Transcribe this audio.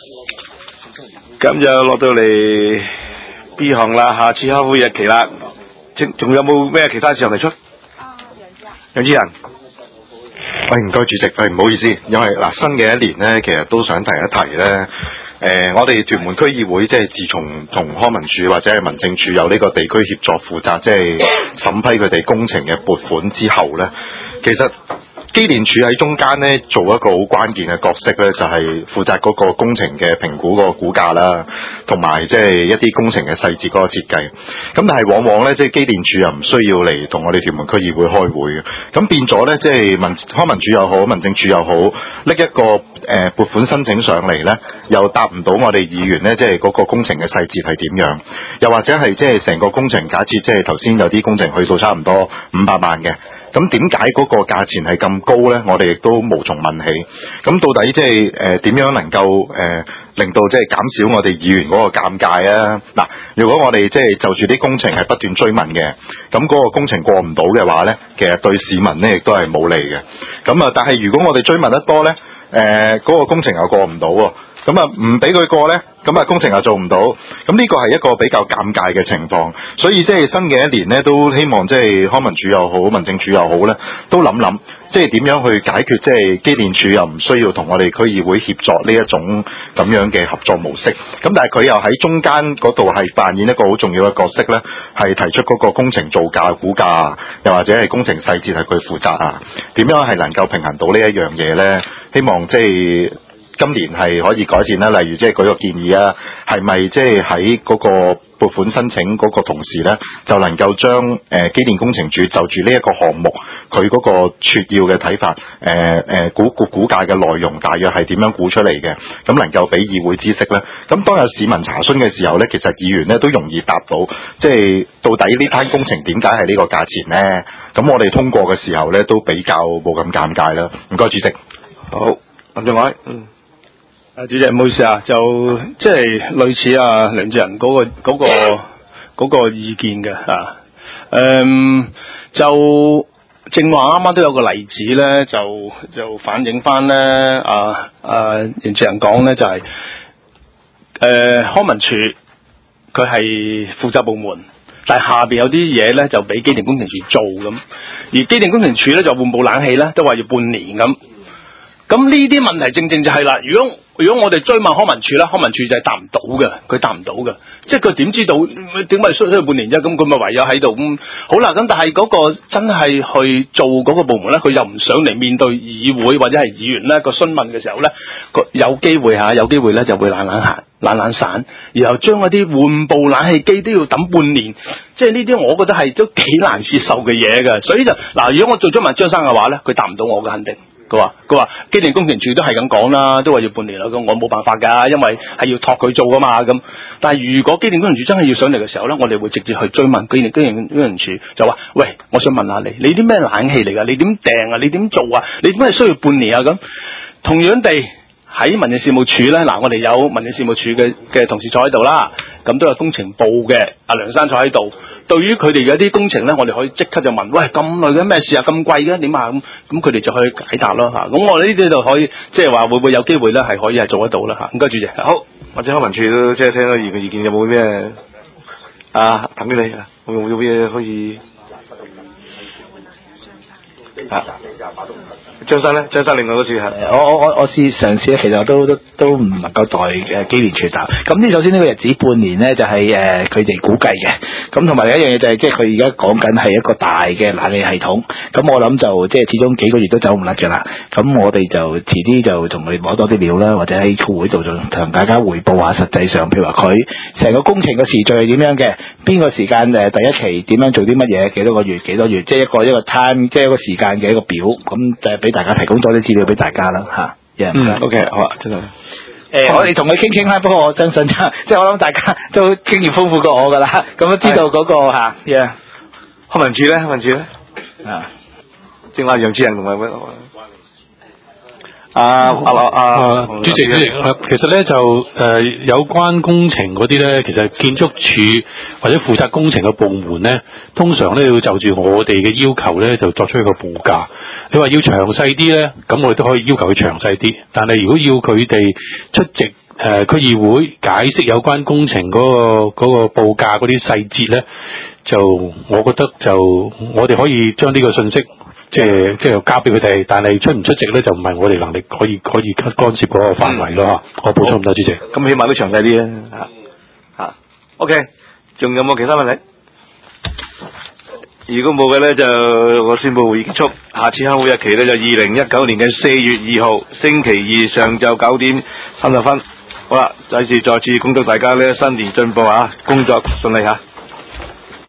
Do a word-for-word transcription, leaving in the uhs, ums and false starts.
咁就落到嚟 B 項啦，下次開會日期啦。仲有冇咩其他事項提出？楊志仁， 喂，唔該主席，喂，唔好意思，因為嗱新嘅一年咧，其實都想提一提咧。誒、呃，我哋屯門區議會即係自從同康文署或者係民政處有呢個地區協作負責，即係審批佢哋工程嘅撥款之後咧，其實機電署喺中間咧做一個好關鍵嘅角色咧，就係、是、負責嗰個工程嘅評估個估價啦，同埋即係一啲工程嘅細節嗰個設計。咁但係往往咧，即係機電署又唔需要嚟同我哋屯門區議會開會嘅，咁變咗咧，即係民康文署又好，民政處又好，拎一個誒、呃、撥款申請上嚟咧，又答唔到我哋議員咧，即係嗰個工程嘅細節係點樣，又或者係即係成個工程假設即係頭先有啲工程去到差唔多五百萬嘅。咁點解嗰個價錢係咁高呢？我哋亦都無從問起。咁到底即係誒點樣能夠誒、呃、令到即係減少我哋議員嗰個尷尬啊？嗱，如果我哋即係就住啲工程係不斷追問嘅，咁嗰個工程過唔到嘅話呢，其實對市民呢亦都係冇利嘅。咁啊，但係如果我哋追問得多呢，誒、呃、嗰、嗰個工程又過唔到喎。咁啊，唔俾佢過呢，咁啊工程又做唔到，咁呢個係一個比較尷尬嘅情況，所以即係新嘅一年呢，都希望即係康文署又好，民政署又好呢，都諗諗，即係點樣去解決，即係機電署又唔需要同我哋區議會協作呢一種咁樣嘅合作模式，咁但係佢又喺中間嗰度係扮演一個好重要嘅角色呢，係提出嗰個工程造價、估價，又或者係工程細節係佢負責啊，點樣係能夠平衡到呢一樣嘢呢？希望即係今年係可以改善啦，例如即係舉個建議啊，係咪即係喺嗰個撥款申請嗰個同時呢，就能夠將誒、呃、機電工程署就住呢一個項目佢嗰個撮要嘅睇法，誒誒估估估價嘅內容大約係點樣估出嚟嘅，咁能夠俾議會知悉呢。咁當有市民查詢嘅時候呢，其實議員呢都容易答到，即係到底呢單工程點解係呢個價錢呢？咁我哋通過嘅時候呢，都比較冇咁尷尬啦。唔該，主席。 好，林正偉，嗯。 啊，主席唔好意思啊，就即係類似啊梁志仁嗰個嗰、嗰個嗰、嗰個意見嘅啊，誒、嗯、就正話啱啱都有個例子咧，就就反映翻咧啊啊梁志仁講咧就係、是、誒、呃、康文署佢係負責部門，但係下邊有啲嘢咧就俾機電工程署做咁，而機電工程署咧就換部冷氣咧都話要半年咁，咁呢啲問題正正就係啦，如果如果我哋追問康文署咧，康文署就係答唔到嘅，佢答唔到嘅，即係佢點知道點解需需要半年啫？咁佢咪唯有喺度咁好啦。咁但係嗰個真係去做嗰個部門咧，佢又唔想嚟面對議會或者係議員咧個詢問嘅時候咧，有機會嚇，有機會咧就會懶懶閒、懶懶散，然後將嗰啲換部冷氣機都要等半年，即係呢啲我覺得係都幾難接受嘅嘢嘅。所以就嗱，如果我做咗問張生嘅話咧，佢答唔到我嘅肯定。佢話：佢話機電工程署都係咁講啦，都話要半年啦。咁我冇辦法㗎，因為係要託佢做㗎嘛。咁但係如果機電工程署真係要上嚟嘅時候咧，我哋會直接去追問機電機電工程署，就話：喂，我想問下你，你啲咩冷氣嚟㗎？你點訂啊？你點做啊？你點解需要半年啊？咁同樣地喺民政事務處咧，嗱，我哋有民政事務處嘅嘅同事坐喺度啦，咁都有工程部嘅阿梁生坐喺度。對於佢哋嘅一啲工程咧，我哋可以即刻就問：喂，咁耐嘅咩事啊？咁貴嘅點啊？咁咁佢哋就可以解答咯嚇。咁我哋呢啲就可以即係話會唔會有機會咧係可以係做得到啦嚇。唔該主席。好， 或者康文署都即係聽到議員嘅意見，有冇咩啊？等你啊，有冇嘢可以啊？張生咧，張生另外嗰次係我我我我試嘗試咧，其實都都都唔能夠代誒機電署答。咁呢首先呢個日子半年咧就係誒佢哋估計嘅。咁同埋另一樣嘢就係、是、即係佢而家講緊係一個大嘅冷氣系統。咁我諗就即係始終幾個月都走唔甩嘅啦。咁我哋就遲啲就同佢攞多啲料啦，或者喺區會度就同大家匯報下實際上，譬如話佢成個工程嘅時序係點樣嘅，邊個時間誒第一期點樣做啲乜嘢，幾多個月幾多月，即係一個一個 time， 即係一個時間嘅一個表。咁就係俾大家提供多啲資料俾大家啦嚇。Yeah, 嗯 ，OK， 好啊，真係。 誒，我哋同佢傾傾啦。不過我相信即係我諗大家都經驗豐富過我噶啦，咁都知道嗰、那個嚇。Yeah， 康文署咧，康文署咧，啊，正話楊志仁同埋乜？啊啊啊！ 主席主席，其實咧就誒、呃、有關工程嗰啲咧，其實建築署或者負責工程嘅部門咧，通常咧要就住我哋嘅要求咧，就作出一個報價。你話要詳細啲咧，咁我哋都可以要求佢詳細啲。但係如果要佢哋出席誒區議會解釋有關工程嗰、嗰個嗰、嗰個報價嗰啲細節咧，就我覺得就我哋可以將呢個信息即係即係交俾佢哋，但係出唔出席咧就唔係我哋能力可以可以干涉嗰個範圍咯嚇。我補充咁多，主席。 咁起碼都詳細啲啊嚇嚇。OK， 仲有冇其他問題？如果冇嘅咧，就我宣佈會議結束。下次開會日期咧就二零一九年嘅四月二號星期二上晝九點三十分。好啦，再次再次恭祝大家咧新年進步啊，工作順利嚇。